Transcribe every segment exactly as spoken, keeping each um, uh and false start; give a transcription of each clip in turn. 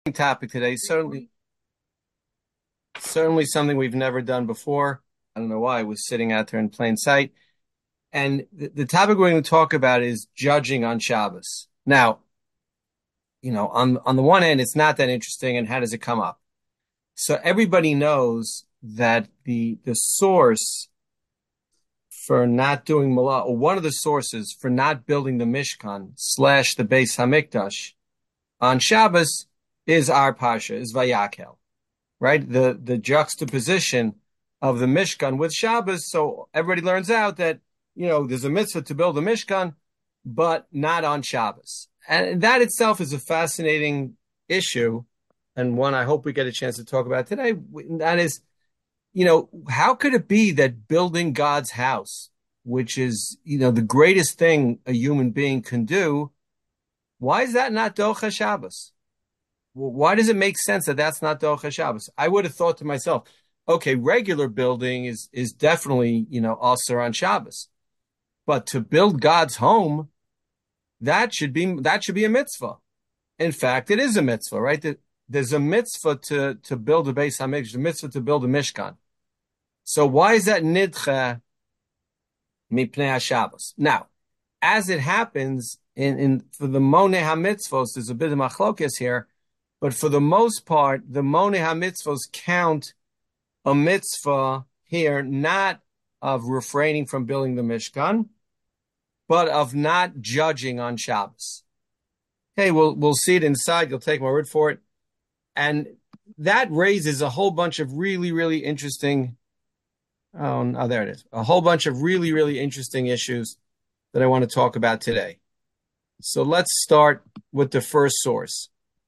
Topic today. Certainly, certainly something we've never done before. I don't know why I was sitting out there in plain sight. And the, the topic we're going to talk about is judging on Shabbos. Now, you know, on on the one hand, it's not that interesting, and how does it come up? So everybody knows that the the source for not doing Malah, or one of the sources for not building the Mishkan slash the Beis Hamikdash on Shabbos is our Pasha, is Vayakel. Right? The the juxtaposition of the Mishkan with Shabbos. So everybody learns out that, you know, there's a mitzvah to build a Mishkan, but not on Shabbos. And that itself is a fascinating issue, and one I hope we get a chance to talk about today. That is, you know, how could it be that building God's house, which is, you know, the greatest thing a human being can do, why is that not Docha Shabbos? Well, why does it make sense that that's not Docha Shabbos? I would have thought to myself, okay, regular building is is definitely, you know, also on Shabbos, but to build God's home, that should be that should be a mitzvah. In fact, it is a mitzvah, right? There's a mitzvah to to build a Beis Hamikdash, a mitzvah to build a Mishkan. So why is that nidcha mipnei Shabbos? Now, as it happens in in for the Monei HaMitzvos, there's a bit of machlokas here. But for the most part, the Monei HaMitzvos count a mitzvah here, not of refraining from building the Mishkan, but of not judging on Shabbos. Okay, we'll we'll see it inside. You'll take my word for it. And that raises a whole bunch of really, really interesting, oh, oh, there it is, a whole bunch of really, really interesting issues that I want to talk about today. So let's start with the first source.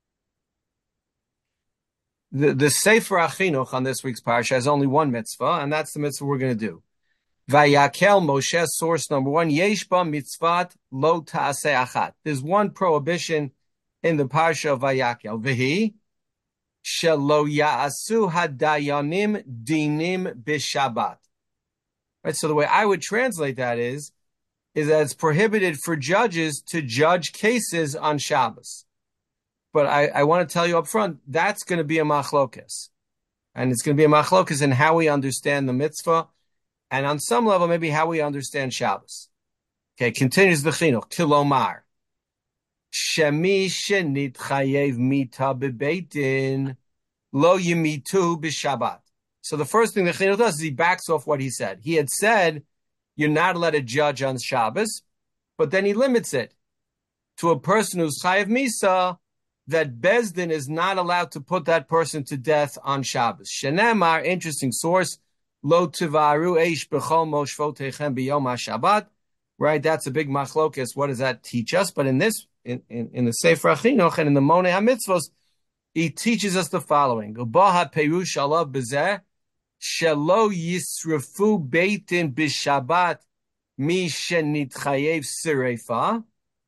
The, the Sefer HaChinuch on this week's parsha has only one mitzvah, and that's the mitzvah we're going to do. Vayakel Moshe, source number one, Yesh ba mitzvat lo ta'aseh achat. There's one prohibition in the parsha of Vayakel. V'hi, shelo ya'asu hadayanim dinim b'shabbat. Right, so the way I would translate that is, is that it's prohibited for judges to judge cases on Shabbos. But I, I want to tell you up front, that's going to be a machlokas. And it's going to be a machlokas in how we understand the mitzvah, and on some level, maybe how we understand Shabbos. Okay, continues the chinuch. Kilomar. Shemi shenit chayev mita bebeitin lo yimitu b'shabbat. So the first thing the chinuch does is he backs off what he said. He had said, you're not allowed to judge on Shabbos, but then he limits it to a person who's chayev misa, that Bezdin is not allowed to put that person to death on Shabbos. Shenemar, interesting source, lo tivaru eish b'chol moshvotechem b'yom HaShabbat. Right, that's a big machlokas. What does that teach us? But in this, in, in, in the Sefer HaChinuch and in the Monei HaMitzvos, he teaches us the following. Ubaha perush alav b'zeh, shelo yisrefu beitin b'Shabbat mi shenitchayev sirefa.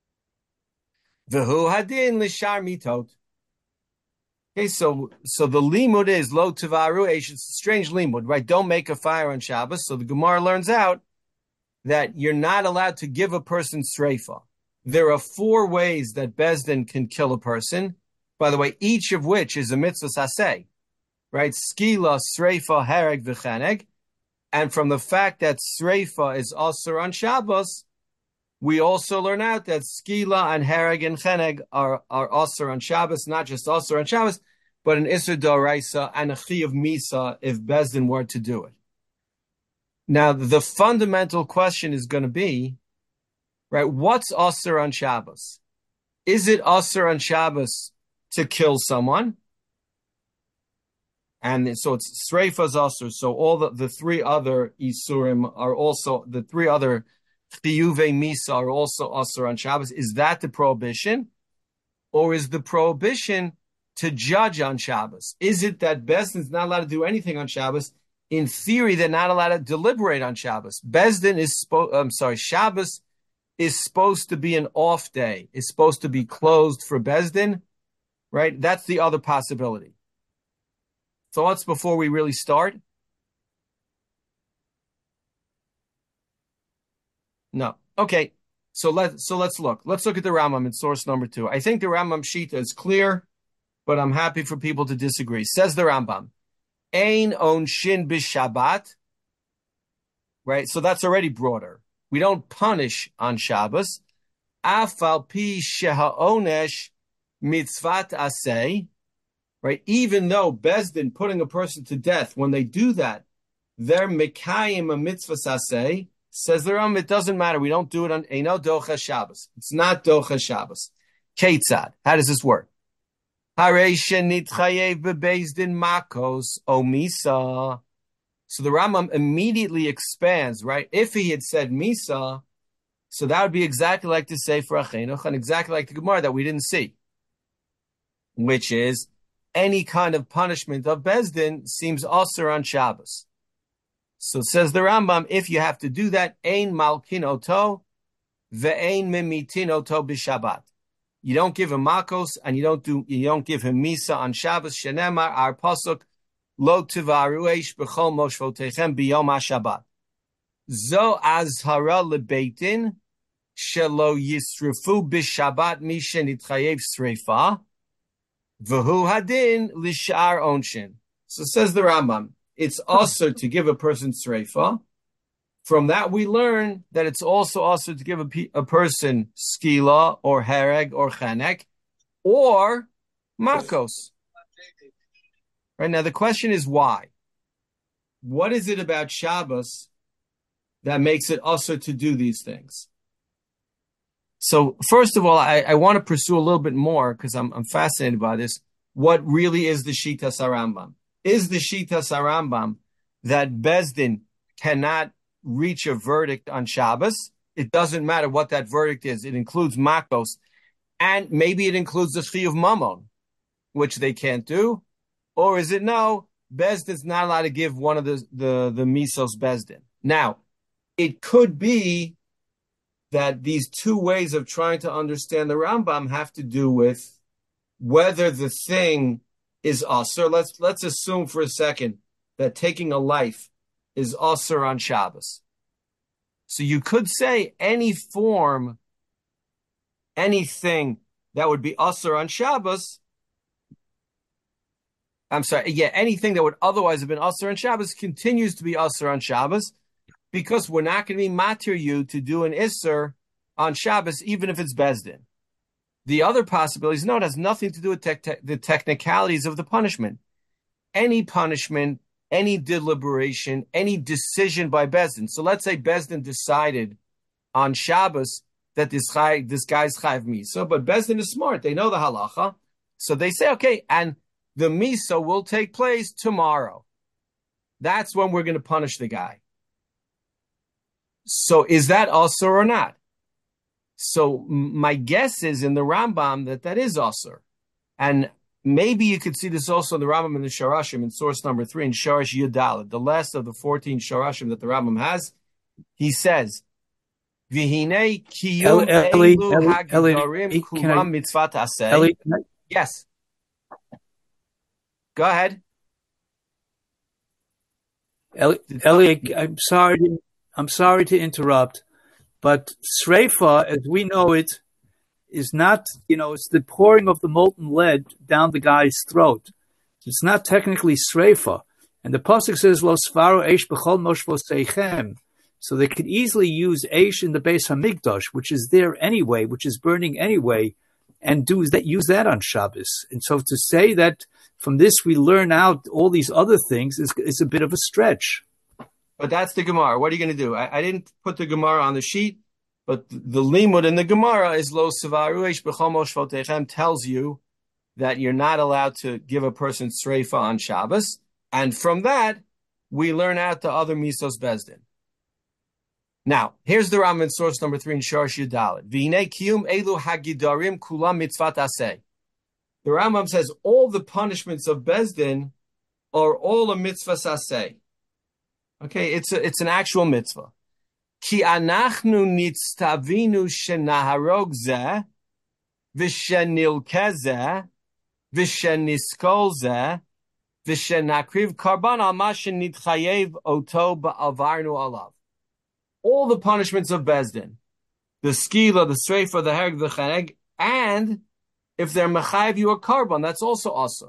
V'hu hadin l'shar mitot. Okay, so so the limud is lo tivaru eish. It's a strange limud, right? Don't make a fire on Shabbos. So the Gemara learns out that you're not allowed to give a person sreifa. There are four ways that Bezdin can kill a person. By the way, each of which is a mitzvah saseh, right? Skila, sreifa, hereg, v'cheneg. And from the fact that sreifa is also on Shabbos, we also learn out that skila and hereg and cheneg are, are also on Shabbos, not just also on Shabbos, but an isur d'oraisa and a chi of misa if Bezdin were to do it. Now, the fundamental question is going to be, right, what's asur on Shabbos? Is it asur on Shabbos to kill someone? And so it's sreifa's asur. So all the, the three other isurim are also, the three other chiyuvei misa are also asur on Shabbos. Is that the prohibition? Or is the prohibition to judge on Shabbos? Is it that Bezdin is not allowed to do anything on Shabbos? In theory, they're not allowed to deliberate on Shabbos. Bezdin is, spo- I'm sorry, Shabbos is supposed to be an off day. It's supposed to be closed for Bezdin, right? That's the other possibility. Thoughts before we really start? No. Okay. So let so let's look. Let's look at the Rambam in source number two. I think the Rambam Shita is clear. but I'm happy for people to disagree. Says the Rambam, Ein onshin b'Shabbat, right? So that's already broader. We don't punish on Shabbos. Afal pi sheha'onesh mitzvat aseh, right? Even though Bezdin putting a person to death, when they do that, they're mekayim a mitzvah aseh. Says the Rambam, it doesn't matter. We don't do it on Eino Docha Shabbos. It's not Docha Shabbos. Ketzad. How does this work? Hareisha nitchayev bebezdin makos o misa. So the Rambam immediately expands, right? If he had said misa, so that would be exactly like to say for Achenoch, and exactly like the Gemara that we didn't see, which is any kind of punishment of Bezdin seems also on Shabbos. So says the Rambam, if you have to do that, ein malkin oto ve'ein mimitin oto b'Shabbat. You don't give him makos, and you don't do you don't give him misa on Shabbos. Shenemar our pasuk lo tivaru eish b'chol moshvotechem biyom haShabbat. Zo azhara lebeitin shelo yisrefu b'Shabbat mishe nitchayev sreifa v'hu hadin lishar onshin. So says the Rambam, it's also to give a person sreifa. From that, we learn that it's also also to give a, a person skila or hereg or chanek or makos. Right now, the question is why? What is it about Shabbos that makes it also to do these things? So, first of all, I, I want to pursue a little bit more because I'm, I'm fascinated by this. What really is the Shitas HaRambam? Is the Shitas HaRambam that Bezdin cannot reach a verdict on Shabbos? It doesn't matter what that verdict is. It includes makos, and maybe it includes the Chiyuv Mamon, which they can't do. Or is it no, Bezdin's not allowed to give one of the, the, the Misos Bezdin. Now, it could be that these two ways of trying to understand the Rambam have to do with whether the thing is asur. Let's, let's assume for a second that taking a life is asur on Shabbos. So you could say any form, anything that would be asur on Shabbos, I'm sorry, yeah, anything that would otherwise have been asur on Shabbos continues to be asur on Shabbos because we're not going to be matir you to do an isur on Shabbos, even if it's Bezdin. The other possibilities, no, it has nothing to do with te- te- the technicalities of the punishment. Any punishment, any deliberation, any decision by Bezdin. So let's say Bezdin decided on Shabbos that this chai, this guy's chayv misa, but Bezdin is smart. They know the halacha. So they say, okay, and the misa will take place tomorrow. That's when we're going to punish the guy. So is that also or not? So my guess is in the Rambam that that is also. And maybe you could see this also in the Rambam and the Sharashim in source number three in Sharash Yudalad, the last of the fourteen Sharashim that the Rambam has. He says, "V'hinei kiyum elu hagidorim kulam mitzvat aseh." Yes. Go ahead. Eli, Eli, I'm sorry. I'm sorry to interrupt, but sreifa, as we know it, is not, you know, it's the pouring of the molten lead down the guy's throat. It's not technically sreifa. And the pasuk says, "Lo svaro eish b'chol moshvoseichem." So they could easily use eish in the Beis Hamikdash, which is there anyway, which is burning anyway, and do that, use that on Shabbos. And so to say that from this we learn out all these other things is, is a bit of a stretch. But that's the Gemara. What are you going to do? I, I didn't put the Gemara on the sheet, but the, the limud in the Gemara is lo sevaru eish b'chol moshvotechem tells you that you're not allowed to give a person sreifa on Shabbos. And from that, we learn out the other misos bezdin. Now, here's the Rambam in source number three in Sharash Yudalit. V'hinei kiyum elu hagidarim kulam mitzvat aseh. The Rambam says all the punishments of bezdin are all a mitzvah aseh. Okay, it's a, it's an actual mitzvah. Ki anachnu nitztavinu shenaharog zeh v'shenilkeh zeh v'sheniskol zeh v'shenakriv karban al ma shenitchayev oto ba'avarnu alav. All the punishments of Bezdin, the skila, the streifa, the hereg, the chaneg, and If they're mechayev you a carbon, that's also also.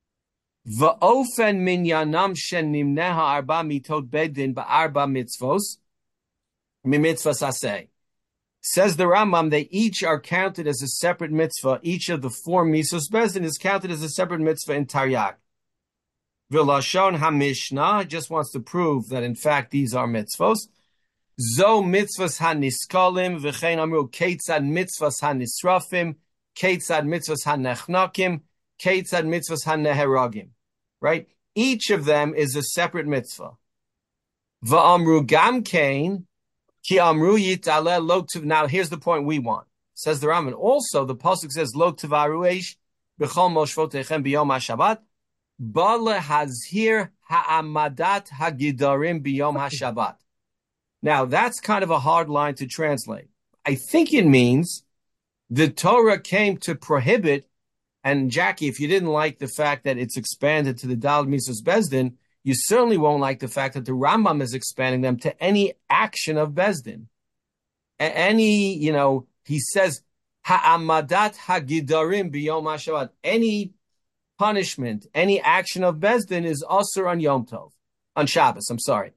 Va'ofen minyanam shen nimneha arba mitot bedin ba'arba mitzvos, mimitzvos aseh. Says the Rambam, they each are counted as a separate mitzvah. Each of the four misos bezdin is counted as a separate mitzvah in Taryag. V'lashon HaMishnah just wants to prove that in fact these are mitzvos. Zo mitzvos haniskalim v'chein amru keitzad mitzvos hanisrafim keitzad mitzvos hanechnakim keitzad mitzvos haneheragim. Right? Each of them is a separate mitzvah. V'amru gam kein ki amru yitaleh lo tuv. Now here's the point we want. Says the Rambam. Also the pasuk says lo tuvaru eish b'chol moshvotechem b'yom haShabbat. Bale hazhir ha'amadat hagidarim biyom haShabbat. Now, that's kind of a hard line to translate. I think it means the Torah came to prohibit, and Jackie, if you didn't like the fact that it's expanded to the Daled Misos Bezdin, you certainly won't like the fact that the Rambam is expanding them to any action of Bezdin. A- any, you know, he says, ha'amadat hagidarim biyom haShabbat. Any punishment, any action of Bezdin is also on Yom Tov, on Shabbos, I'm sorry.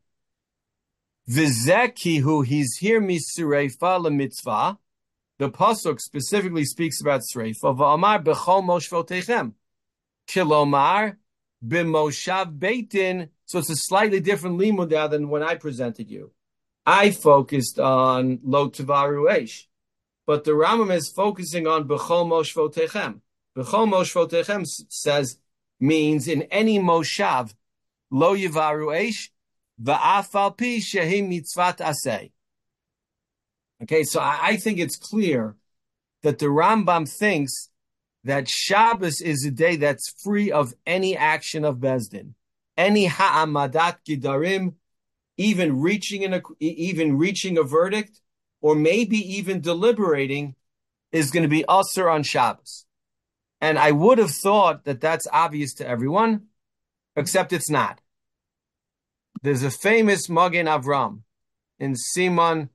V'zekihu, he's here misureifa lemitzvah. The pasuk specifically speaks about sreifa. V'amar b'chol moshvotechem. Kilomar b'moshav beitin. So it's a slightly different limud than when I presented you. I focused on lo tevaru eish, but the Rambam is focusing on b'chol moshvotechem. B'chol moshvotechem says, means in any moshav, lo yivaru eish, va'afal pi shehi mitzvat aseh. Okay, so I, I think it's clear that the Rambam thinks that Shabbos is a day that's free of any action of Bezdin. Any ha'amadat gidarim, even reaching, an, even reaching a verdict, or maybe even deliberating, is going to be usher on Shabbos. And I would have thought that that's obvious to everyone, except it's not. There's a famous Magen Avram in Siman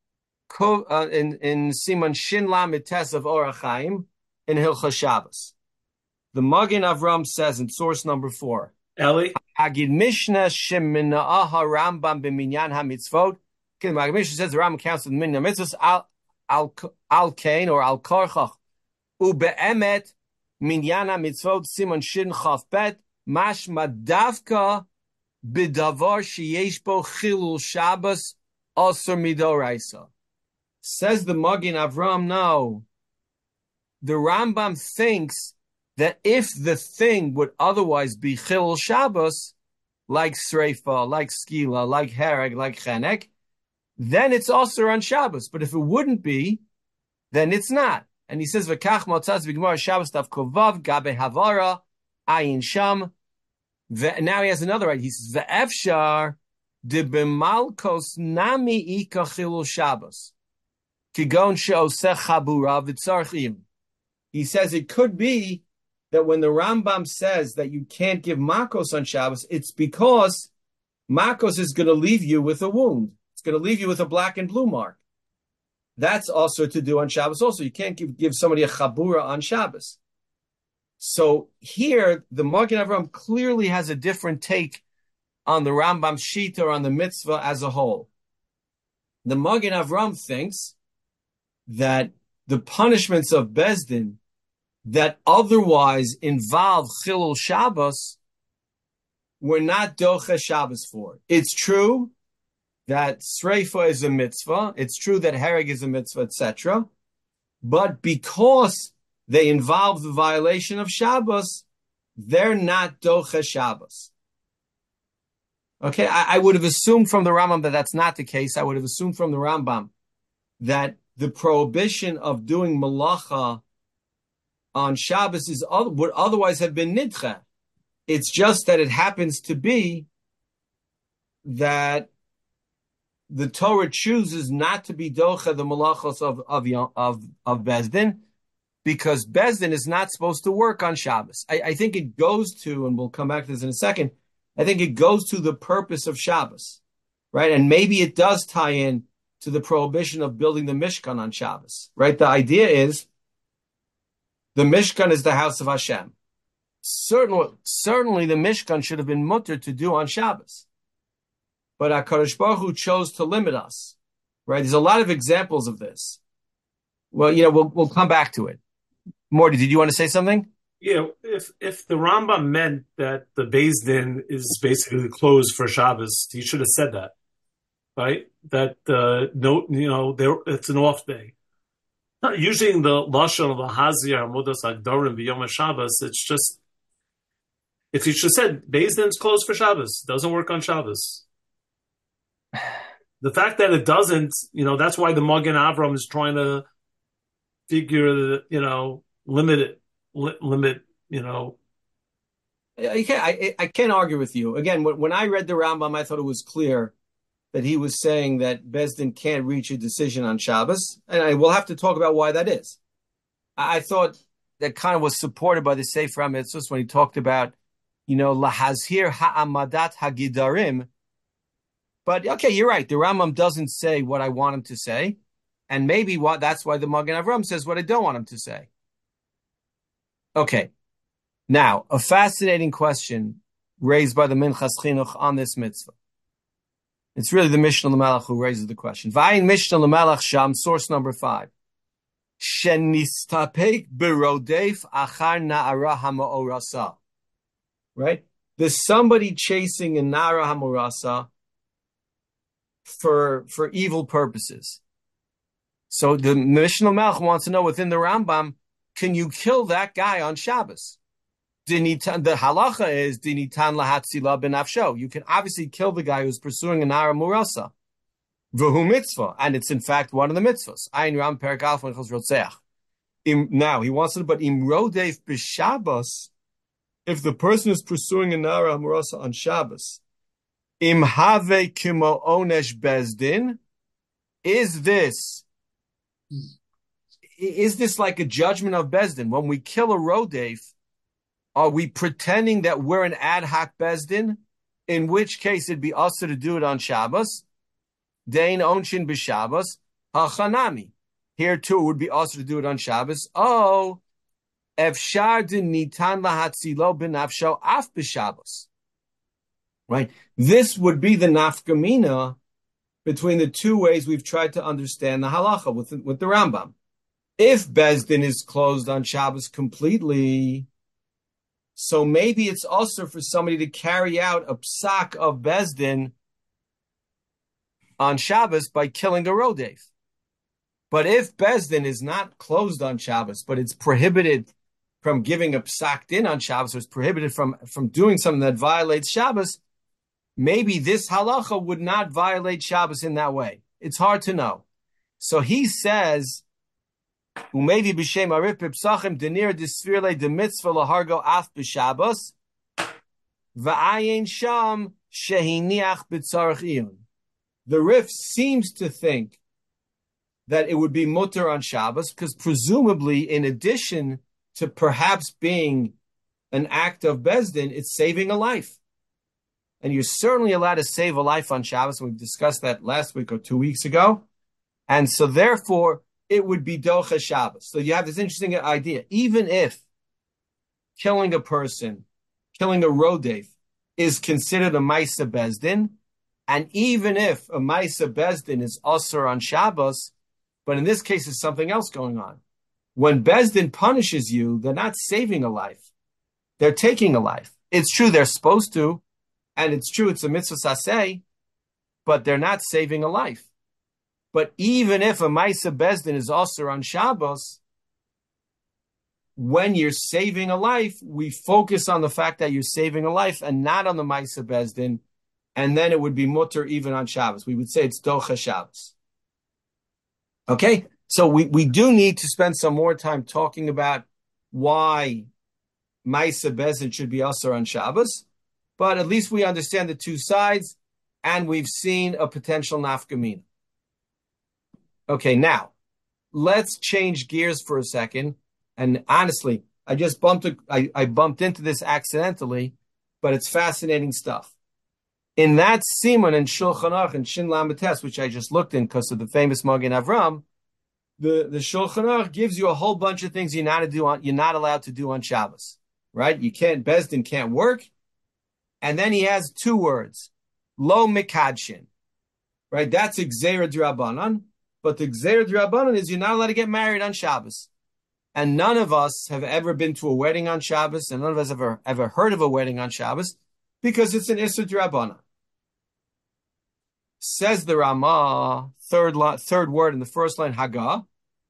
uh, in in Siman Shin Lamed Tes of Orach Chaim in Hilchos Shabbos. The Magen Avram says in source number four, Eli, Agid Mishnah Shemina'ah Rambam b'minyan hamitzvot. Okay, the Magen Mishnah says the Rambam counts the minyan mitzvos al al al kain or al korchach ube'emet. Minyana mitzvot Simon Shin Chaf Bet Mashma Davka Bidavar Sheyesh Bo Chilul Shabbos Osir Midoraisa. Says the Magen Avram, no. The Rambam thinks that if the thing would otherwise be Chilul Shabbos, like Sreifa, like Skila, like Hereg, like Chenek, then it's also on Shabbos. But if it wouldn't be, then it's not. And he says, "V'kach motzas v'gemara Shabbos tav kovav gabe havara ayin sham." Now he has another right. He says, "Ve'efshar de b'malkos nami ika chilul Shabbos kigon she'osech chabura v'tzarchim." He says it could be that when the Rambam says that you can't give makos on Shabbos, it's because makos is going to leave you with a wound. It's going to leave you with a black and blue mark. That's also to do on Shabbos also. You can't give, give somebody a chabura on Shabbos. So here, the Magen Avram clearly has a different take on the Rambam Shita or on the mitzvah as a whole. The Magen Avram thinks that the punishments of Bezdin that otherwise involve Chilul Shabbos were not Doche Shabbos for. It's true that Sreifa is a mitzvah. It's true that Hereg is a mitzvah, et cetera. But because they involve the violation of Shabbos, they're not Doche Shabbos. Okay, I, I would have assumed from the Rambam that that's not the case. I would have assumed from the Rambam that the prohibition of doing malacha on Shabbos is would otherwise have been nidcha. It's just that it happens to be that the Torah chooses not to be docha the malachos of of of of Bezdin, because Bezdin is not supposed to work on Shabbos. I, I think it goes to, and we'll come back to this in a second, I think it goes to the purpose of Shabbos, right? And maybe it does tie in to the prohibition of building the Mishkan on Shabbos, right? The idea is The Mishkan is the house of Hashem. Certainly, certainly the Mishkan should have been mutter to do on Shabbos. But HaKadosh Baruch Hu chose to limit us, right? There's a lot of examples of this. Well, you know, we'll we'll come back to it. Morty, did you want to say something? Yeah, if if the Rambam meant that the Beis Din is basically closed for Shabbos, he should have said that, right? That uh, no, you know, there it's an off day. Not using the lashon of the Hazir Amudas Agdorim B'Yom Shabbos, it's just if he should have said Beis Din's closed for Shabbos, doesn't work on Shabbos. The fact that it doesn't, you know, that's why the Magen Avram is trying to figure, the, you know, limit it, li- limit, you know. I can't, I, I can't argue with you. Again, when, when I read the Rambam, I thought it was clear that he was saying that Beis Din can't reach a decision on Shabbos, and I will have to talk about why that is. I, I thought that kind of was supported by the Sefer HaMitzvos when he talked about, you know, lahazhir ha'amadat hagidarim. But okay, you're right. The Rambam doesn't say what I want him to say, and maybe what that's why the Magen Avram says what I don't want him to say. Okay, now a fascinating question raised by the Minchas Chinuch on this mitzvah. It's really the Mishnah L'Melech who raises the question. V'ayin Mishnah L'Melech Sham, source number five. Shenistapek berodef achar na'ara ha'ma'orasa. Right? There's somebody chasing a na'ara ha'ma'orasa for for evil purposes. So the Mishnah Melch wants to know within the Rambam, can you kill that guy on Shabbos? Dinitan, the halacha is dinitan lahatzila benafsho. You can obviously kill the guy who's pursuing an ara murasa. V'hu mitzvah, and it's in fact one of the mitzvahs. Ayin Ram Perek Alf Menchos Rotzeach. Now he wants to, but im rodef b'Shabbos, if the person is pursuing an ara murasa on Shabbos, Im have kimo onesh Beis Din, is this is this like a judgment of Beis Din? When we kill a rodef, are we pretending that we're an ad hoc Beis Din? In which case it'd be also to do it on Shabbos. Dein onshin b'Shabbos hachanami. Here too it would be also to do it on Shabbos. Oh, efshar din nitan lahatzilo b'nafsho af b'Shabbos. Right? This would be the nafkamina between the two ways we've tried to understand the halacha with, with the Rambam. If Beis Din is closed on Shabbos completely, so maybe it's also for somebody to carry out a psak of Beis Din on Shabbos by killing a rodef. But if Beis Din is not closed on Shabbos, but it's prohibited from giving a psak din on Shabbos, or it's prohibited from, from doing something that violates Shabbos, maybe this halacha would not violate Shabbos in that way. It's hard to know. So he says, "Umevi b'shem arif b'psachim denir disvirle de mitzvah lahargo af b'Shabbos va'ayin sham shehiniach b'tzarich iyun." The Rif seems to think that it would be mutter on Shabbos because presumably, in addition to perhaps being an act of Beis Din, it's saving a life. And you're certainly allowed to save a life on Shabbos. We've discussed that last week or two weeks ago. And so therefore, it would be docha Shabbos. So you have this interesting idea. Even if killing a person, killing a rodef, is considered a Maisa Beis Din, and even if a Maisa Beis Din is also on Shabbos, but in this case, there's something else going on. When Beis Din punishes you, they're not saving a life. They're taking a life. It's true they're supposed to, and it's true it's a mitzvah saseh, but they're not saving a life. But even if a Maisa Beis Din is also on Shabbos, when you're saving a life, we focus on the fact that you're saving a life and not on the Maisa Beis Din, and then it would be mutter even on Shabbos. We would say it's docha Shabbos. Okay? So we, we do need to spend some more time talking about why Maisa Beis Din should be also on Shabbos, but at least we understand the two sides, and we've seen a potential nafkamina. Okay, now, let's change gears for a second. And honestly, I just bumped a, I, I bumped into this accidentally, but it's fascinating stuff. In that Siman and Shulchan Aruch and Shin Lamed Tes, which I just looked in because of the famous Magen Avram, the, the Shulchan Aruch gives you a whole bunch of things you're not to do on, you're not allowed to do on Shabbos, right? You can't, Beis Din can't work. And then he has two words, lo mikadshin, right? That's Gzeira D'Rabbanan. But the Gzeira D'Rabbanan is you're not allowed to get married on Shabbos. And none of us have ever been to a wedding on Shabbos, and none of us have ever, ever heard of a wedding on Shabbos, because it's an Isser D'Rabbanan. Says the Ramah, third line, third word in the first line, Haggah,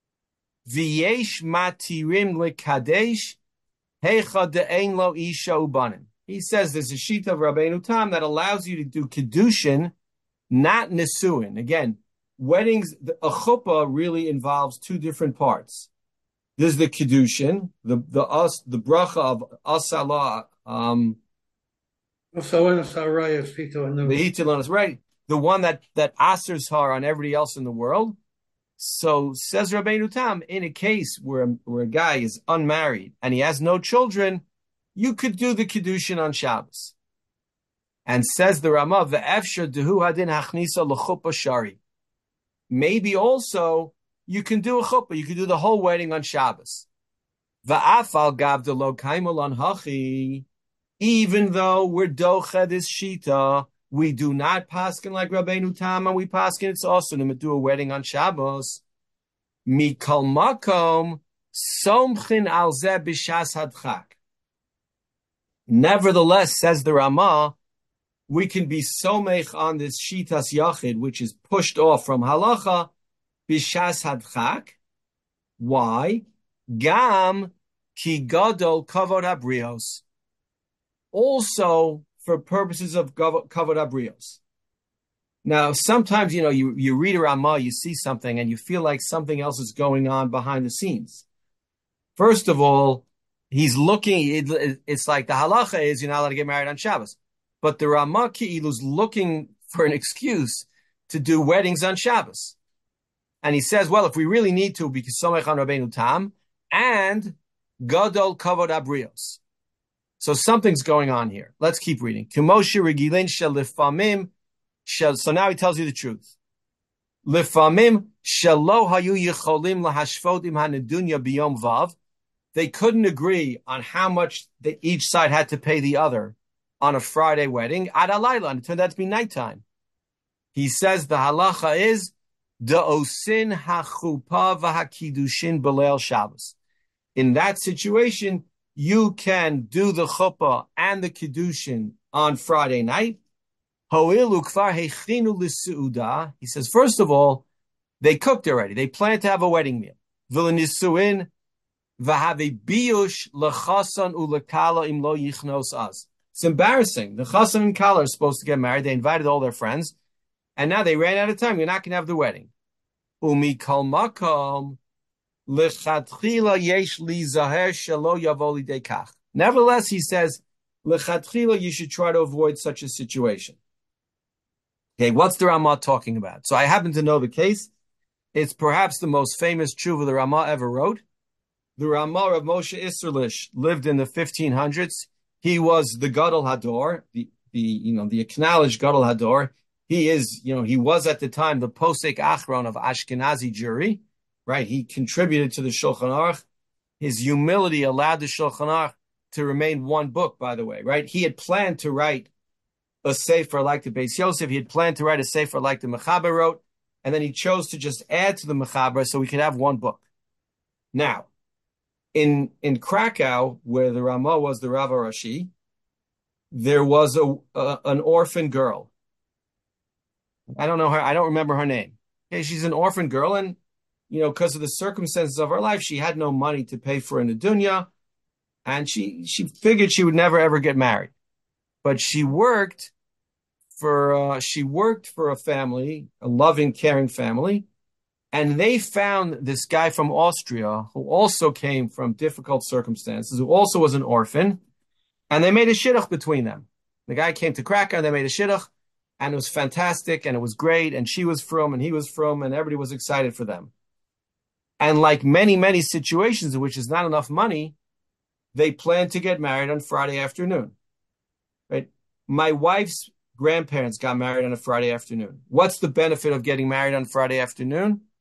V'yesh matirim lekadesh heicha de'ein lo isha ubanim. He says there's a shita of Rabbeinu Tam that allows you to do Kedushin, not Nisuin. Again, weddings, a chuppah really involves two different parts. There's the Kedushin, the the us, the bracha of Asalah, um, the Hitilanas, right? The one that that asers her on everybody else in the world. So says Rabbeinu Tam, in a case where where a guy is unmarried and he has no children, you could do the Kedushin on Shabbos. And says the Ramah, ve'efshar dehu hadin hachnisa l'chuppah shari. Maybe also you can do a chuppah, you can do the whole wedding on Shabbos. Va'afal gav de lo kaimol on hachi. Even though we're docha this shita, we do not paskin like Rabbeinu Tam, and we paskin it's also to do a wedding on Shabbos. Mikol makom somchin al zeh b'shas hadchak. Nevertheless, says the Ramah, we can be somech on this shitas yachid, which is pushed off from halacha, b'shas hadchak. Why? Gam ki gadol kavod habrios. Also, for purposes of kavod habrios. Now, sometimes, you know, you, you read a Ramah, you see something, and you feel like something else is going on behind the scenes. First of all, he's looking, it, it's like the halacha is you're not allowed to get married on Shabbos. But the Ramah Ki'ilu is looking for an excuse to do weddings on Shabbos. And he says, well, if we really need to, because Somech on Rabbeinu Tam, and Gadol Kavod Abrios. So something's going on here. Let's keep reading. K'moshe regilin shel lifamim shel. So now he tells you the truth. Lifamim shelo hayu yicholim lahashvot im hanedunya biyom vav. They couldn't agree on how much the, each side had to pay the other on a Friday wedding. Ad alayla, and it turned out to be nighttime. He says the halacha is da'osin hachupa v'hakidushin b'leil Shabbos. In that situation, you can do the chuppah and the kiddushin on Friday night. Ho'ilu kvar hechinu l'seuda. He says, first of all, they cooked already. They planned to have a wedding meal. V'lenisuin v'have biyush l'chasan u'lekala im lo yichnos az. It's embarrassing. The chasan and kala are supposed to get married. They invited all their friends, and now they ran out of time. You're not going to have the wedding. Umi kol makom. Lechatchila yesh li zaher shelo yavo lidei kach. Nevertheless, he says, lechatchila, you should try to avoid such a situation. Okay, what's the Ramah talking about? So I happen to know the case. It's perhaps the most famous tshuva the Ramah ever wrote. The Ramah of Moshe Isserlish lived in the fifteen hundreds. He was the Gadol Hador, the, the you know the acknowledged Gadol Hador. He is, you know, he was at the time the Posek Achron of Ashkenazi Jewry. Right, he contributed to the Shulchan Aruch. His humility allowed the Shulchan Aruch to remain one book, by the way, right? He had planned to write a sefer like the Beis Yosef. He had planned to write a sefer like the Mechaber wrote, and then he chose to just add to the Mechaber so we could have one book. Now, in in Krakow, where the Ramah was the Rav Rashi, there was a, a an orphan girl. I don't know her. I don't remember her name. Okay, she's an orphan girl, and you know, because of the circumstances of her life, she had no money to pay for an adunya, and she she figured she would never ever get married. But she worked for uh, she worked for a family, a loving, caring family, and they found this guy from Austria who also came from difficult circumstances, who also was an orphan, and they made a shidduch between them. The guy came to Krakow, and they made a shidduch, and it was fantastic, and it was great, and she was from, and he was from, and everybody was excited for them. And like many, many situations in which there's not enough money, they planned to get married on Friday afternoon. Right? My wife's grandparents got married on a Friday afternoon. What's the benefit of getting married on Friday afternoon?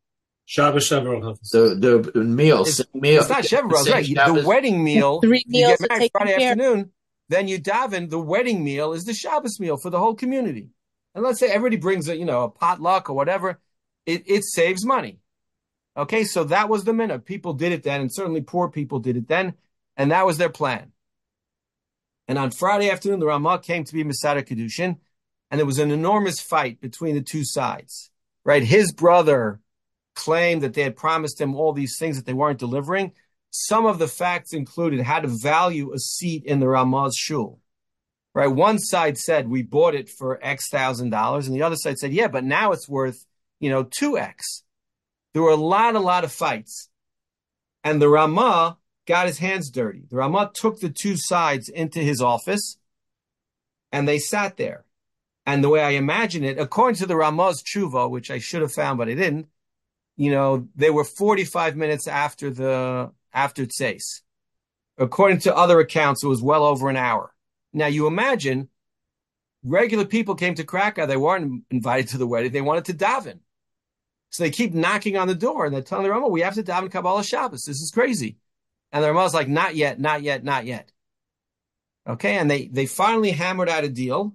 Shabbos Shavuot. The the meal, It's, meal. it's not Shavuot, Same right? You- The Shabbos. wedding meal, Three you get meals are married taken Friday care of. afternoon, then you daven. The wedding meal is the Shabbos meal for the whole community. And let's say everybody brings a, you know, a potluck or whatever. It, it saves money. Okay, so that was the minhag. People did it then, and certainly poor people did it then, and that was their plan. And on Friday afternoon, the Ramah came to be Masada Kedushin, and there was an enormous fight between the two sides, right? His brother claimed that they had promised him all these things that they weren't delivering. Some of the facts included how to value a seat in the Ramah's shul, right? One side said, we bought it for X thousand dollars, and the other side said, yeah, but now it's worth, you know, two X. There were a lot, a lot of fights. And the Ramah got his hands dirty. The Ramah took the two sides into his office, and they sat there. And the way I imagine it, according to the Ramah's tshuva, which I should have found, but I didn't, you know, they were forty-five minutes after the after Tzeis. According to other accounts, it was well over an hour. Now, you imagine, regular people came to Krakow. They weren't invited to the wedding. They wanted to daven. So they keep knocking on the door, and they're telling the Ramah, we have to daven Kabbalah Shabbos. This is crazy. And the Ramah's like, not yet, not yet, not yet. Okay, and they, they finally hammered out a deal,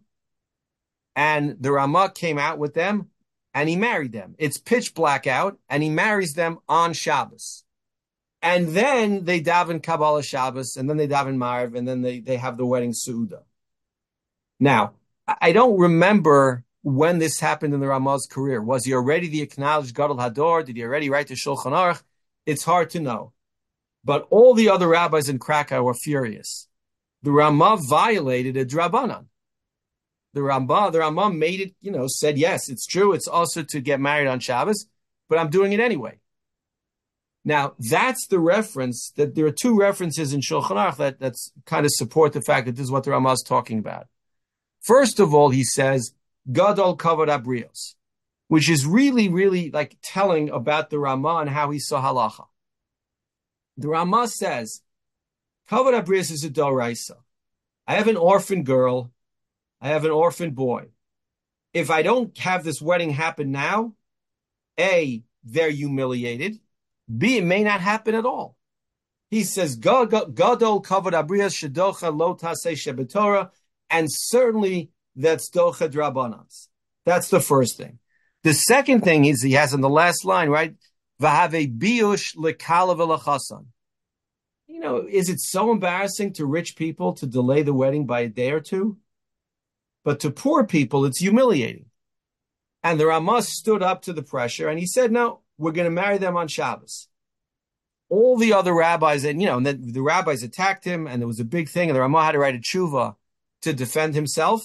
and the Ramah came out with them, and he married them. It's pitch black out, and he marries them on Shabbos. And then they daven Kabbalah Shabbos, and then they daven Marv, and then they, they have the wedding Su'udah. Now, I don't remember when this happened in the Ramah's career. Was he already the acknowledged Gadol Hador? Did he already write the Shulchan Aruch? It's hard to know. But all the other rabbis in Krakow were furious. The Ramah violated a drabanan. The Ramah, the Ramah made it, you know, said, yes, it's true. It's also to get married on Shabbos, but I'm doing it anyway. Now, that's the reference, that there are two references in Shulchan Aruch that that's kind of support the fact that this is what the Ramah is talking about. First of all, he says, Gadol Kavod Abrios, which is really, really like telling about the Ramah and how he saw halacha. The Ramah says, Kavod Abrios is a doraisa. I have an orphan girl. I have an orphan boy. If I don't have this wedding happen now, A, they're humiliated. B, it may not happen at all. He says, Gadol Kavod Abrios shedocha lo taseh shebetorah, and certainly that's docha drabanans. That's the first thing. The second thing is he has in the last line, right? V'havei biush lekala v'lachasan. You know, is it so embarrassing to rich people to delay the wedding by a day or two? But to poor people, it's humiliating. And the Ramah stood up to the pressure, and he said, no, we're going to marry them on Shabbos. All the other rabbis, and you know, and then the rabbis attacked him, and there was a big thing, and the Ramah had to write a tshuva to defend himself.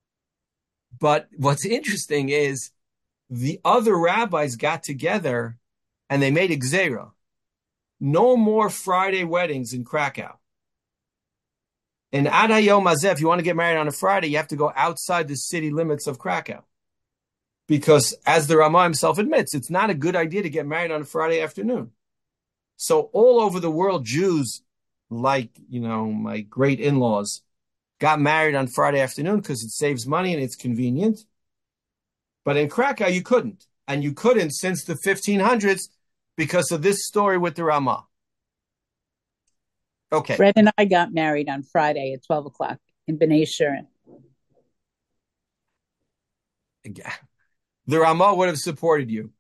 But what's interesting is the other rabbis got together and they made a gzera. No more Friday weddings in Krakow. In Ad Hayom Hazeh, if you want to get married on a Friday, you have to go outside the city limits of Krakow. Because as the Ramah himself admits, it's not a good idea to get married on a Friday afternoon. So all over the world, Jews, like, you know, my great in-laws, got married on Friday afternoon because it saves money and it's convenient. But in Krakow, you couldn't. And you couldn't since the fifteen hundreds because of this story with the Ramah. Okay. Fred and I got married on Friday at twelve o'clock in Bnei Shurin. The Ramah would have supported you.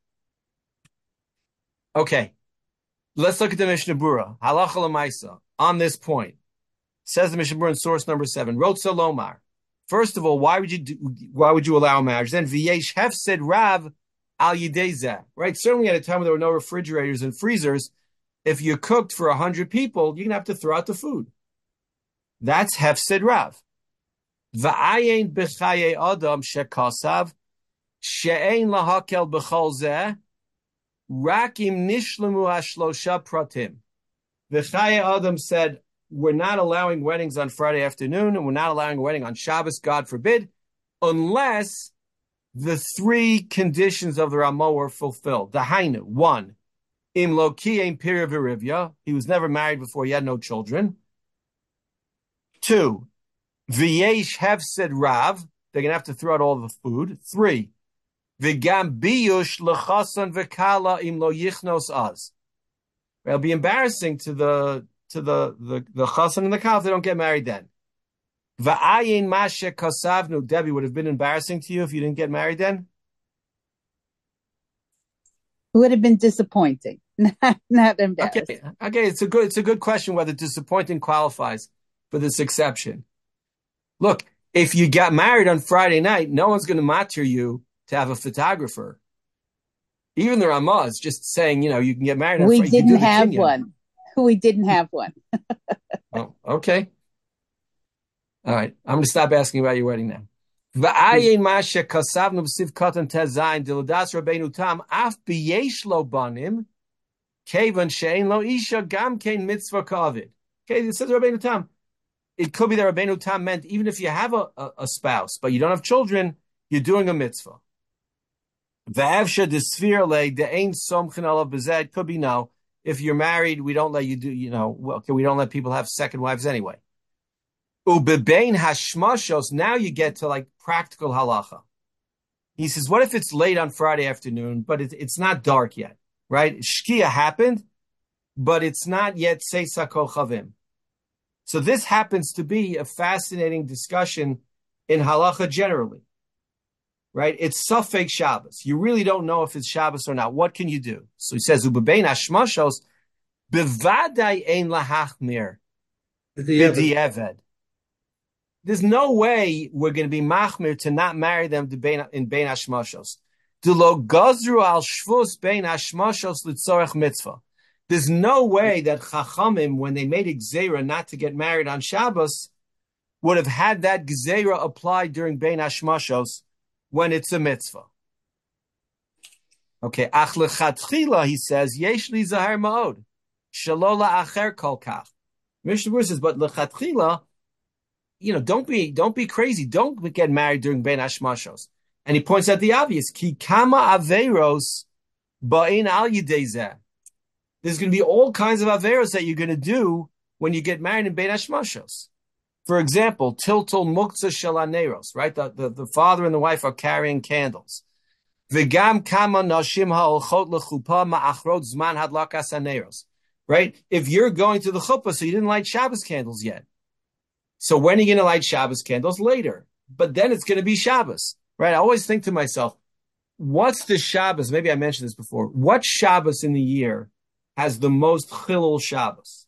Okay. Let's look at the Mishnah Berurah. Halacha l'maisa. On this point. Says the Mishnah Berurah in source number seven. Rotza lomar. First of all, why would you do, why would you allow marriage? Then v'yesh hefsed rav al yidei zeh. Right? Certainly at a time when there were no refrigerators and freezers, if you cooked for a hundred people, you're gonna have to throw out the food. That's hefsed rav. V'ayin b'chaye adam shekasav she'ein lahakel b'chol zeh rakim nishlemu hashlosha pratim. V'chaye adam said, we're not allowing weddings on Friday afternoon, and we're not allowing a wedding on Shabbos, God forbid, unless the three conditions of the Ramah were fulfilled. Dahainu, one, im lo kiyem pira v'rivya, he was never married before, he had no children. Two, v'yesh hefsed rav, they're going to have to throw out all the food. Three, V'gam biyush lechasan v'kala im lo yichnos az. It'll be embarrassing to the to the the the chasan and the kala if they don't get married then. Va'ayin mashe kasavnu. Debbie, would have been embarrassing to you if you didn't get married then? It would have been disappointing, not, not embarrassing. Okay, okay, it's a good it's a good question whether disappointing qualifies for this exception. Look, if you got married on Friday night, no one's going to matter you to have a photographer. Even the Ramah is just saying, you know, you can get married on We Friday. didn't have one. We didn't have one. Oh, okay. All right. I'm going to stop asking about your wedding now. V'ayin mashe kasavnu b'siv katan tezayin diladas Rabbeinu Tam af b'yesh lo banim kevan she'ein lo isha gam kein mitzvah ka'avid. Okay, it says Rabbeinu Tam. It could be that Rabbeinu Tam meant even if you have a, a, a spouse, but you don't have children, you're doing a mitzvah. V'avsha d'sfir le de'ein somchin alav b'zeh. It could be no. If you're married, we don't let you do, you know, well, okay, we don't let people have second wives anyway. Ubebein hashmashos, now you get to like practical halacha. He says, what if it's late on Friday afternoon, but it, it's not dark yet, right? Shkia happened, but it's not yet seisa kol chavim. So this happens to be a fascinating discussion in halacha generally, right? It's Safek Shabbos. You really don't know if it's Shabbos or not. What can you do? So he says, Ubebein hashmashos, bevadai ein lahachmir, b'di'eved. There's no way we're going to be machmir to not marry them to bein, in bein hashmashos. D'lo gazru al shvus bein hashmashos litzorech mitzvah. There's no way that Chachamim, when they made a gzeira not to get married on Shabbos, would have had that gzeira applied during bein hashmashos when it's a mitzvah. Okay, ach lechatchila, he says, yesh li zahar ma'od, shelo la'acher kol kach. Mishnah Berurah says, but lechatchila, you know, don't be don't be crazy. Don't get married during bein hashmashos. And he points out the obvious: ki kama averos ba'in al yidei zeh. There's going to be all kinds of averos that you're going to do when you get married in bein hashmashos. For example, tiltul muktzah shalaneros, right? The, the the father and the wife are carrying candles. V'gam kama nashim ha'olchot lechupa ma'achrot zman hadlakas haneros. Right? If you're going to the chuppah, so you didn't light Shabbos candles yet. So when are you going to light Shabbos candles? Later. But then it's going to be Shabbos, right? I always think to myself, what's the Shabbos? Maybe I mentioned this before. What Shabbos in the year has the most Chilul Shabbos?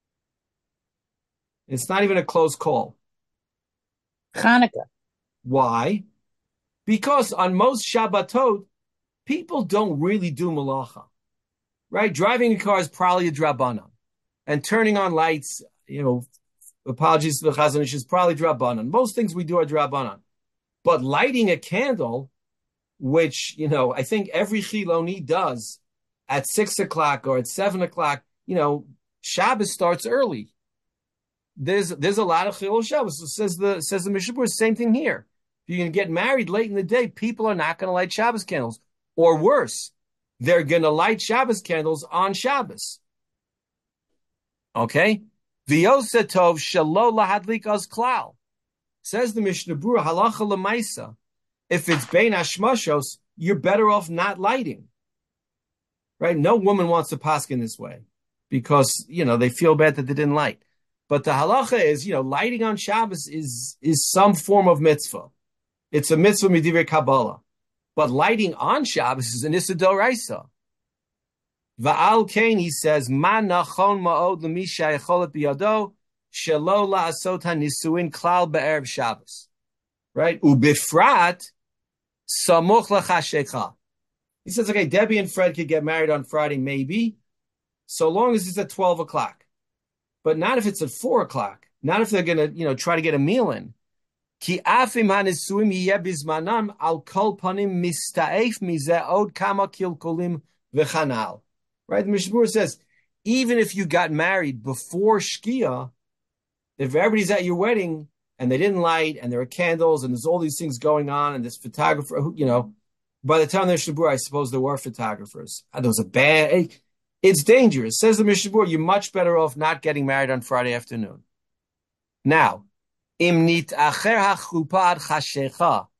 It's not even a close call. Hanukkah. Why? Because on most Shabbatot, people don't really do malacha, right? Driving a car is probably a drabanan. And turning on lights, you know, apologies to the Chazon Ish, is probably drabanan. Most things we do are drabanan. But lighting a candle, which, you know, I think every Chiloni does at six o'clock or at seven o'clock, you know, Shabbos starts early. There's there's a lot of Chilul Shabbos. So says the says the Mishnah Berurah, same thing here. If you're going to get married late in the day, people are not going to light Shabbos candles. Or worse, they're going to light Shabbos candles on Shabbos. Okay? V'yosa tov shelo lahadlik az klal. Says the Mishnah Berurah, halacha lemaisa. If it's bein hashmashos, you're better off not lighting. Right? No woman wants to paskin this way because, you know, they feel bad that they didn't light. But the halacha is, you know, lighting on Shabbos is, is some form of mitzvah. It's a mitzvah midivrei Kabbalah. But lighting on Shabbos is an issa d'oraisa. Va'al kain, he says, ma nachon ma'od l'mi she'echolet biyado shelo la'asot ha'nisuin klal be'erev Shabbos. Right? Ubifrat samuch l'chashecha. He says, okay, Debbie and Fred could get married on Friday, maybe, so long as it's at twelve o'clock. But not if it's at four o'clock. Not if they're going to, you know, try to get a meal in. Ki afim hanisuim yeh bizmanam al kol panim mista'ef mizeh od kama kilkulim v'chanal. Right? The Mishnah Berurah says, even if you got married before Shkia, if everybody's at your wedding and they didn't light and there are candles and there's all these things going on and this photographer, you know, by the time the Mishnah Berurah, I suppose there were photographers. And there was a bad... It's dangerous. Says the Mishnah Berurah, you're much better off not getting married on Friday afternoon. Now, im nit acher hachupa ad chashecha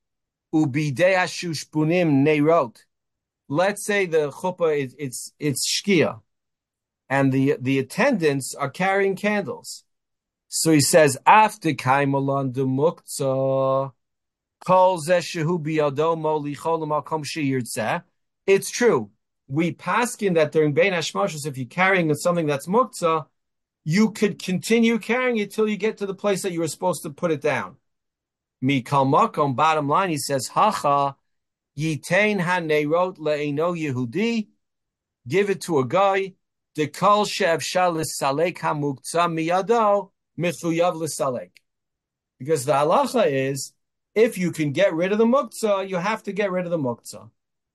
ubidei hashushbunim neirot. Let's say the chuppah is it's it's shkia, and the the attendants are carrying candles. So he says, after kaimalan de muktzah, kol zeh shehu biyado mo lichol makom sheyirzeh. It's true. We paskin that during Bein Hashmashos, if you're carrying something that's muktzah, you could continue carrying it till you get to the place that you were supposed to put it down. Mikal makom, bottom line, he says, hacha, yitain haneirot le'eno Yehudi, give it to a guy, dekol she'efshar l'salek hamuktzah miyado, michuyav l'salek. Because the halacha is, if you can get rid of the muktzah, you have to get rid of the muktzah.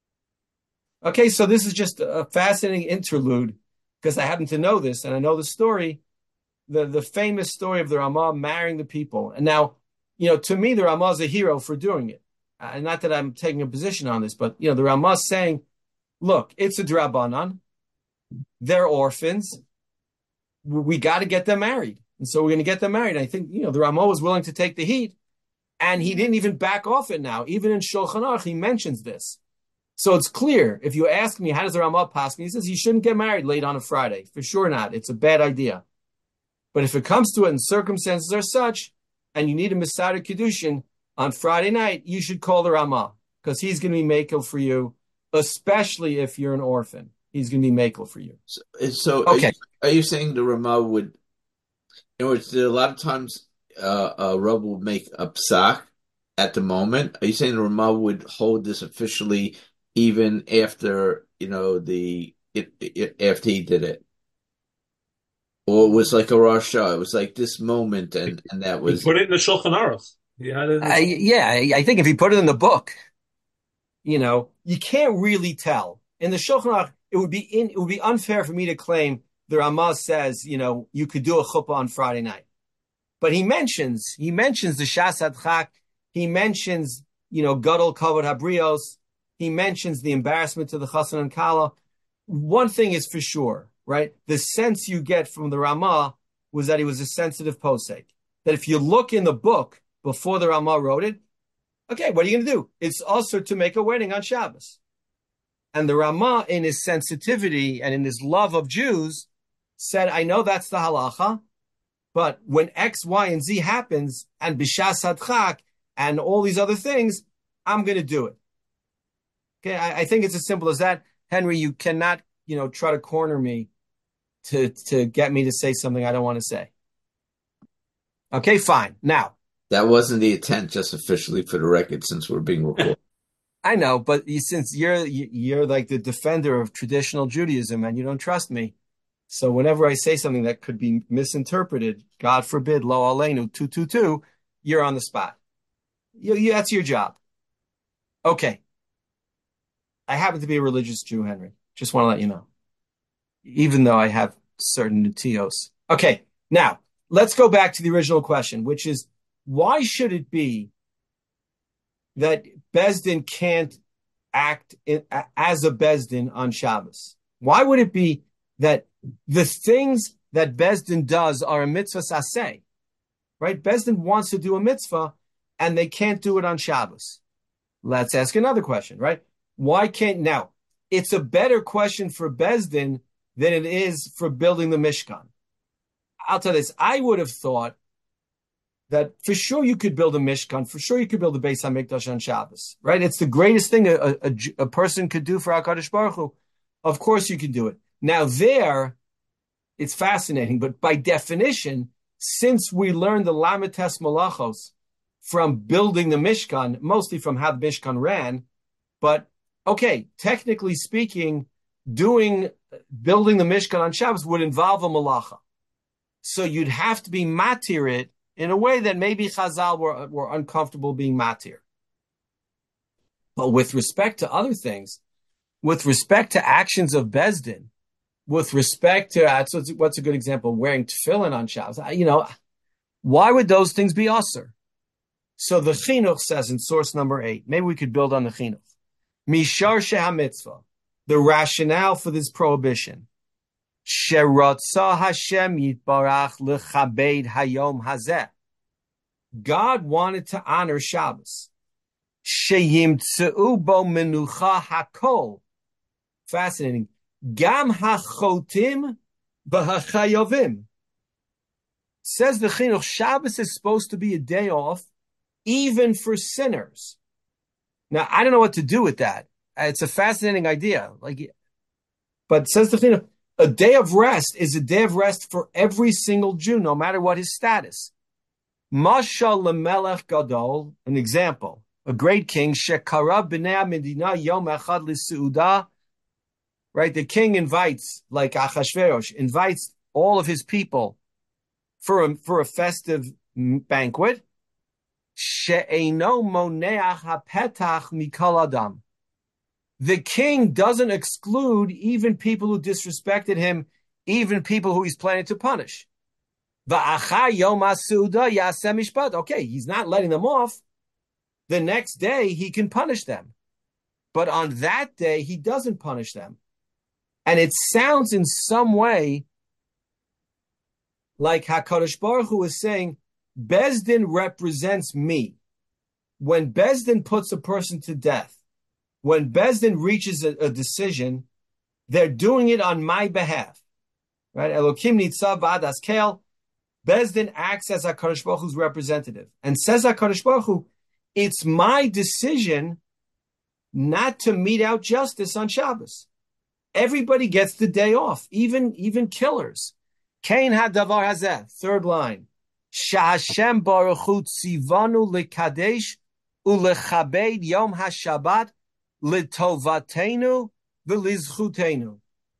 Okay, so this is just a fascinating interlude, because I happen to know this, and I know the story, the, the famous story of the Ramah marrying the people. And now, you know, to me, the Ramah is a hero for doing it. Uh, not that I'm taking a position on this, but, you know, the Ramah is saying, look, it's a drabanan. They're orphans. We got to get them married. And so we're going to get them married. I think, you know, the Ramah was willing to take the heat, and he didn't even back off it now. Even in Shulchan Aruch, he mentions this. So it's clear. If you ask me, how does the Ramah pass me? He says you shouldn't get married late on a Friday. For sure not. It's a bad idea. But if it comes to it and circumstances are such, and you need a Masada Kedushin on Friday night, you should call the Ramah, because he's going to be makel for you, especially if you're an orphan. He's going to be makel for you. So, so okay. are, you, are you saying the Ramah would, in other words, a lot of times uh, a Rav will make a psak at the moment? Are you saying the Ramah would hold this officially even after, you know, the it, it, after he did it? Or it was like a Rosh Hashanah. It was like this moment, and, and that was... He put it in the Shulchan Aruch. He had it in the uh, yeah, I think if he put it in the book, you know, you can't really tell. In the Shulchan Aruch, it would be in, it would be unfair for me to claim the Ramah says, you know, you could do a chuppah on Friday night. But he mentions, he mentions the Shas Adchak, he mentions, you know, Gadol Kavod Habrios, he mentions the embarrassment to the Chassan and Kala. One thing is for sure, right? The sense you get from the Ramah was that he was a sensitive posek. That if you look in the book before the Ramah wrote it, okay, what are you going to do? It's also to make a wedding on Shabbos. And the Ramah, in his sensitivity and in his love of Jews, said, I know that's the halacha, but when X, Y, and Z happens, and Bishas Hadchak, and all these other things, I'm going to do it. Okay, I, I think it's as simple as that. Henry, you cannot, you know, try to corner me to, to get me to say something I don't want to say. Okay, fine. Now. That wasn't the intent, just officially for the record, since we're being recorded. I know, but you, since you're you're like the defender of traditional Judaism and you don't trust me, so whenever I say something that could be misinterpreted, God forbid, lo aleinu, two two two, you're on the spot. You, you, that's your job. Okay. I happen to be a religious Jew, Henry. Just want to let you know, even though I have certain nutios. Okay, now let's go back to the original question, which is, why should it be that Bezdin can't act in, as a Bezdin on Shabbos? Why would it be that the things that Bezdin does are a mitzvah saseh, right? Bezdin wants to do a mitzvah, and they can't do it on Shabbos. Let's ask another question, right? Why can't, now, it's a better question for Bezdin than it is for building the Mishkan. I'll tell you this, I would have thought that for sure you could build a Mishkan, for sure you could build a Beis HaMikdash on Shabbos, right? It's the greatest thing a, a, a person could do for HaKadosh Baruch Hu. Of course you can do it. Now there, it's fascinating, but by definition, since we learned the Lamites Malachos from building the Mishkan, mostly from how the Mishkan ran, but okay, technically speaking, doing, building the Mishkan on Shabbos would involve a Malacha. So you'd have to be matir it in a way that maybe Chazal were, were uncomfortable being matir. But with respect to other things, with respect to actions of Bezdin, with respect to, uh, so what's a good example? Wearing tefillin on Shabbos. You know, why would those things be usher? So the Chinuch says in source number eight, maybe we could build on the Chinuch. Mishar sheha mitzvah, the rationale for this prohibition. Sheratza Hashem yitbarach lechabed hayom hazeh. God wanted to honor Shabbos. Sheyimtzeu bo menucha hakol. Fascinating. Gam hachotim b'hachayovim. Says the Chinuch, Shabbos is supposed to be a day off, even for sinners. Now, I don't know what to do with that. It's a fascinating idea. Like, but says the Chinuch, a day of rest is a day of rest for every single Jew, no matter what his status. Mashal lemelech gadol, an example, a great king, shekara b'nei medina yom echad l'seuda. Right, the king invites, like Achashverosh, invites all of his people for a, for a festive banquet. She'eino moneach hapetach mikol adam. The king doesn't exclude even people who disrespected him, even people who he's planning to punish. Va'achar yom ha'seuda yaseh mishpat. Okay, he's not letting them off. The next day, he can punish them. But on that day, he doesn't punish them. And it sounds in some way like HaKadosh Baruch Hu is saying, Bezdin represents me. When Bezdin puts a person to death, when Bezdin reaches a, a decision, they're doing it on my behalf. Right? Elokim nitzav ba'ad haskel. Bezdin acts as HaKadosh Baruch Hu's representative. And says HaKadosh Baruch Hu, it's my decision not to mete out justice on Shabbos. Everybody gets the day off, even, even killers. Kain hadavar hazeh, third line. Sha'Hashem Baruch Hu tzivanu lekadesh ulechabed yom hashabat litovatenu v'lizchutenu.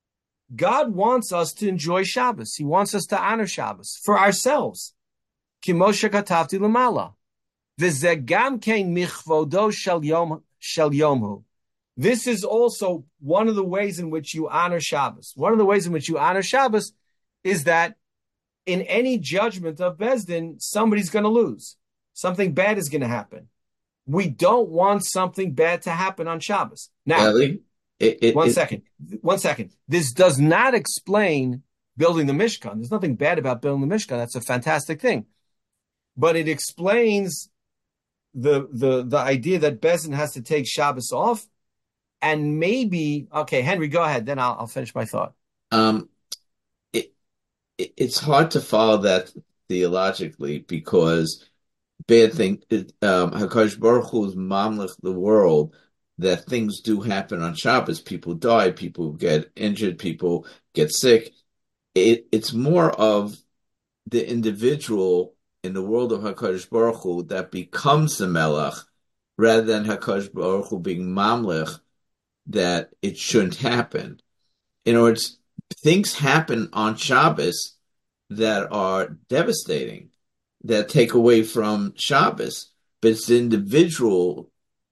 God wants us to enjoy Shabbos. He wants us to honor Shabbos for ourselves. Kimo shekatavti l'mala. V'zeh gam kein michvodo shel yom shel yomhu. This is also one of the ways in which you honor Shabbos. One of the ways in which you honor Shabbos is that in any judgment of Bezdin, somebody's going to lose. Something bad is going to happen. We don't want something bad to happen on Shabbos. Now, Ellie, it, it, one it, second. One second. This does not explain building the Mishkan. There's nothing bad about building the Mishkan. That's a fantastic thing. But it explains the, the, the idea that Bezdin has to take Shabbos off. And maybe, okay, Henry, go ahead. Then I'll, I'll finish my thought. Um, it, it it's hard to follow that theologically because bad thing. It, um, Hakadosh Baruch Hu is mamlech the world that things do happen on Shabbos. People die, people get injured, people get sick. It it's more of the individual in the world of Hakadosh Baruch Hu that becomes the melech, rather than Hakadosh Baruch Hu being mamlech, that it shouldn't happen. In other words, things happen on Shabbos that are devastating, that take away from Shabbos, but it's the individual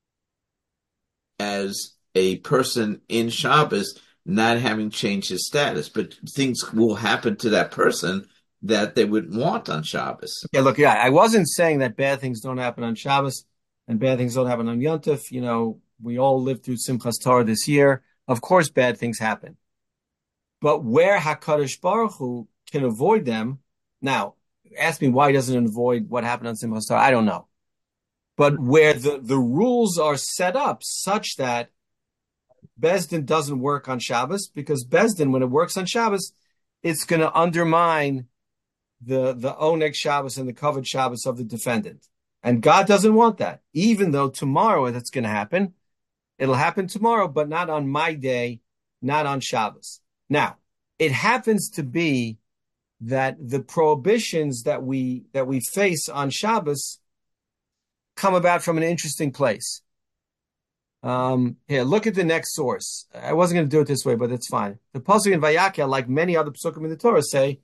as a person in Shabbos not having changed his status, but things will happen to that person that they wouldn't want on Shabbos. Yeah, look, yeah, I wasn't saying that bad things don't happen on Shabbos and bad things don't happen on Yom Tov. You know, we all lived through Simchas Torah this year. Of course, bad things happen. But where HaKadosh Baruch Hu can avoid them, now, ask me why he doesn't avoid what happened on Simchas Torah, I don't know. But where the, the rules are set up such that Bezdin doesn't work on Shabbos, because Bezdin, when it works on Shabbos, it's going to undermine the, the Oneg Shabbos and the covered Shabbos of the defendant. And God doesn't want that, even though tomorrow that's going to happen. It'll happen tomorrow, but not on my day, not on Shabbos. Now, it happens to be that the prohibitions that we that we face on Shabbos come about from an interesting place. Um, here, look at the next source. I wasn't going to do it this way, but it's fine. The pasuk in Vayakhel, like many other pasukim in the Torah, say,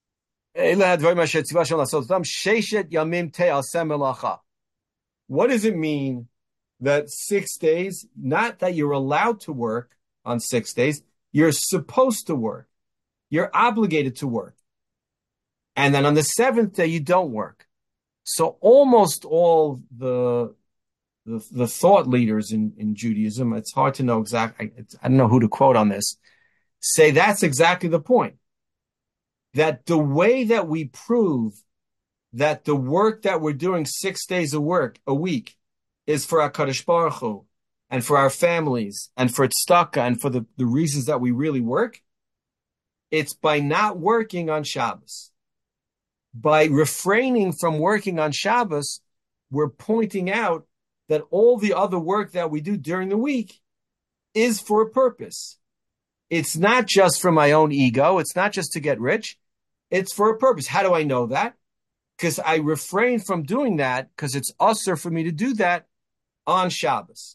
what does it mean that six days, not that you're allowed to work on six days, you're supposed to work. You're obligated to work. And then on the seventh day, you don't work. So almost all the the, the thought leaders in, in Judaism, it's hard to know exactly, I, I don't know who to quote on this, say that's exactly the point. That the way that we prove that the work that we're doing six days of work a week is for HaKadosh Baruch Hu and for our families and for tzedakah and for the, the reasons that we really work, it's by not working on Shabbos. By refraining from working on Shabbos, we're pointing out that all the other work that we do during the week is for a purpose. It's not just for my own ego. It's not just to get rich. It's for a purpose. How do I know that? Because I refrain from doing that because it's usher for me to do that on Shabbos.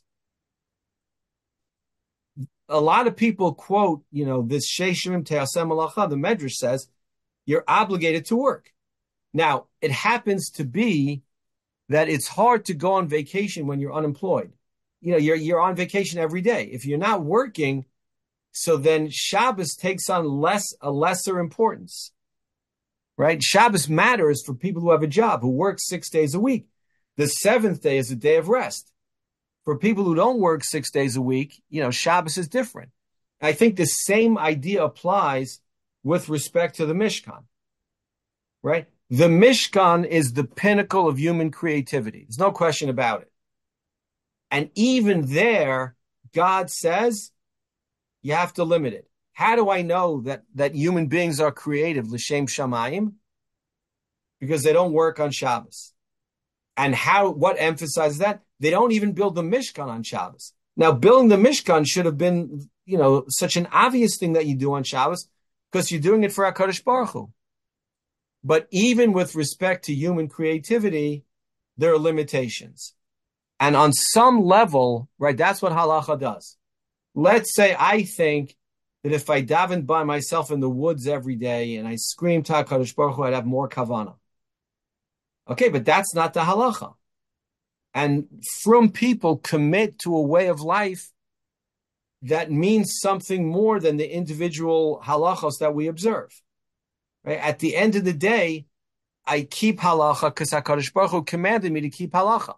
A lot of people quote, you know, this Sheishim Te'asem Malacha. The Medrash says you're obligated to work. Now, it happens to be that it's hard to go on vacation when you're unemployed. You know, you're you're on vacation every day. If you're not working, so then Shabbos takes on less a lesser importance, right? Shabbos matters for people who have a job, who work six days a week. The seventh day is a day of rest. For people who don't work six days a week, you know, Shabbos is different. I think the same idea applies with respect to the Mishkan, right? The Mishkan is the pinnacle of human creativity. There's no question about it. And even there, God says, you have to limit it. How do I know that, that human beings are creative, l'shem shamayim? Because they don't work on Shabbos. And how? What emphasizes that? They don't even build the Mishkan on Shabbos. Now, building the Mishkan should have been, you know, such an obvious thing that you do on Shabbos because you're doing it for HaKadosh Baruch Hu. But even with respect to human creativity, there are limitations. And on some level, right, that's what halacha does. Let's say I think that if I davened by myself in the woods every day and I screamed to HaKadosh Baruch Hu, I'd have more kavanah. Okay, but that's not the halacha. And from people commit to a way of life that means something more than the individual halachos that we observe. Right? At the end of the day, I keep halacha because HaKadosh Baruch Hu commanded me to keep halacha.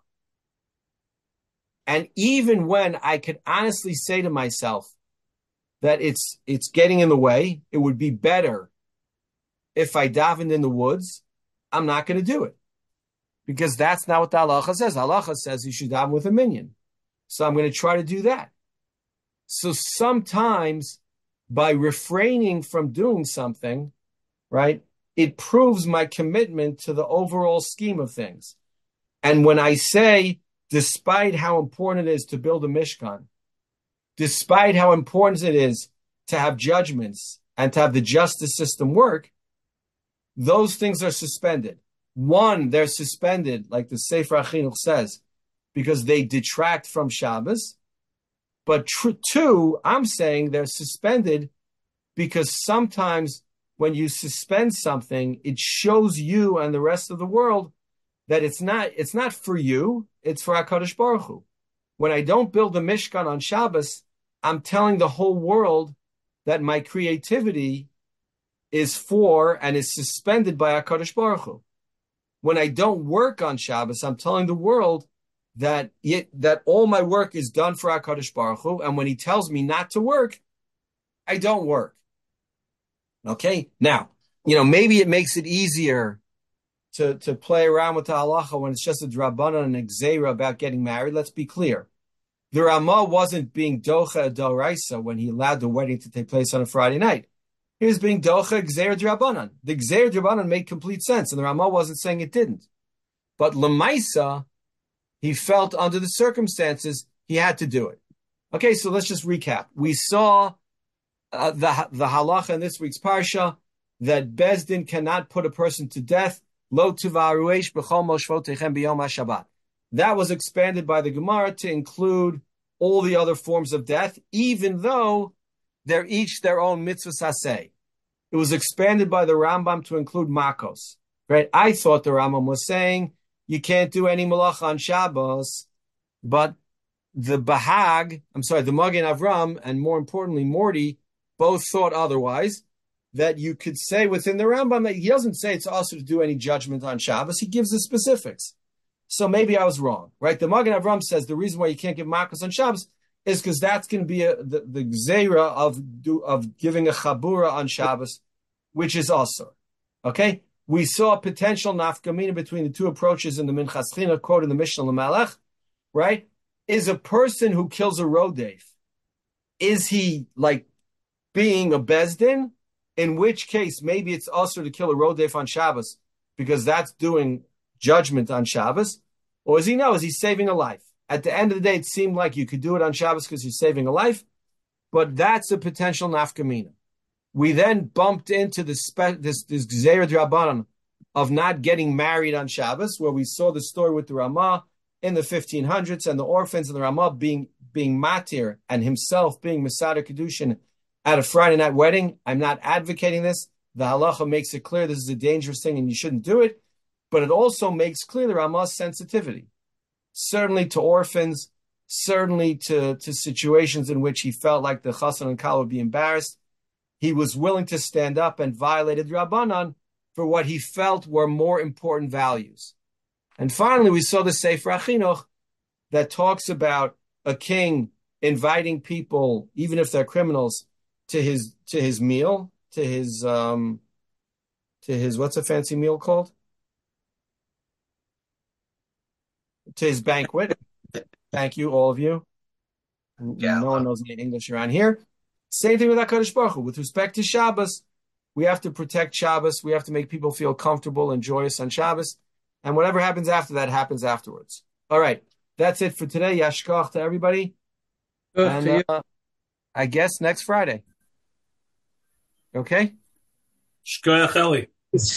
And even when I could honestly say to myself that it's it's getting in the way, it would be better if I davened in the woods, I'm not going to do it. Because that's not what the halacha says. Halacha says you should daven with a minyan. So I'm going to try to do that. So sometimes by refraining from doing something, right, it proves my commitment to the overall scheme of things. And when I say, despite how important it is to build a Mishkan, despite how important it is to have judgments and to have the justice system work, those things are suspended. One, they're suspended, like the Sefer HaChinuch says, because they detract from Shabbos. But tr- two, I'm saying they're suspended because sometimes when you suspend something, it shows you and the rest of the world that it's not it's not for you, it's for HaKadosh Baruch Hu. When I don't build a Mishkan on Shabbos, I'm telling the whole world that my creativity is for and is suspended by HaKadosh Baruch Hu. When I don't work on Shabbos, I'm telling the world that it, that all my work is done for HaKadosh Baruch Hu, and when he tells me not to work, I don't work. Okay? Now, you know, maybe it makes it easier to, to play around with the halacha when it's just a drabanan and a gzeira about getting married. Let's be clear. The Ramah wasn't being docha d'oraisa when he allowed the wedding to take place on a Friday night. He was being docha gzeir drabanan. The gzeir drabanan made complete sense, and the Ramah wasn't saying it didn't. But lemaisa, he felt under the circumstances he had to do it. Okay, so let's just recap. We saw uh, the the halacha in this week's parsha that Bezdin cannot put a person to death. Lo tuvaruesh b'chol moshvotechem b'yom haShabbat. That was expanded by the Gemara to include all the other forms of death, even though they're each their own mitzvah saseh. It was expanded by the Rambam to include makos. Right? I thought the Rambam was saying you can't do any malacha on Shabbos, but the Bahag, I'm sorry, the Magen Avram, and more importantly, Morty, both thought otherwise, that you could say within the Rambam that he doesn't say it's also to do any judgment on Shabbos. He gives the specifics. So maybe I was wrong, right? The Magen Avram says the reason why you can't give makos on Shabbos is because that's going to be a, the, the gzeira of, do, of giving a chabura on Shabbos, which is also. Okay? We saw a potential nafkamina between the two approaches in the Minchas China quote in the Mishnah L'Melech, right? Is a person who kills a rodef, is he like being a bezdin? In which case, maybe it's also to kill a rodef on Shabbos because that's doing judgment on Shabbos. Or is he no? Is he saving a life? At the end of the day, it seemed like you could do it on Shabbos because you're saving a life, but that's a potential nafkamina. We then bumped into this spe- this this Gzeirah Drabanan of not getting married on Shabbos, where we saw the story with the Ramah in the fifteen hundreds and the orphans and the Ramah being being matir and himself being Masada Kedushin at a Friday night wedding. I'm not advocating this. The halacha makes it clear this is a dangerous thing and you shouldn't do it, but it also makes clear the Ramah's sensitivity, certainly to orphans, certainly to, to situations in which he felt like the chassan and kala would be embarrassed. He was willing to stand up and violated Rabbanan for what he felt were more important values. And finally, we saw the Sefer HaChinuch that talks about a king inviting people, even if they're criminals, to his to his meal, to his um, to his what's a fancy meal called? To his banquet. Thank you, all of you. Yeah, no one knows any English around here. Same thing with HaKadosh Baruch Hu. With respect to Shabbos, we have to protect Shabbos. We have to make people feel comfortable and joyous on Shabbos. And whatever happens after that happens afterwards. All right. That's it for today. Yashkach to everybody. And uh, I guess next Friday. Okay? Shkoyach Eli.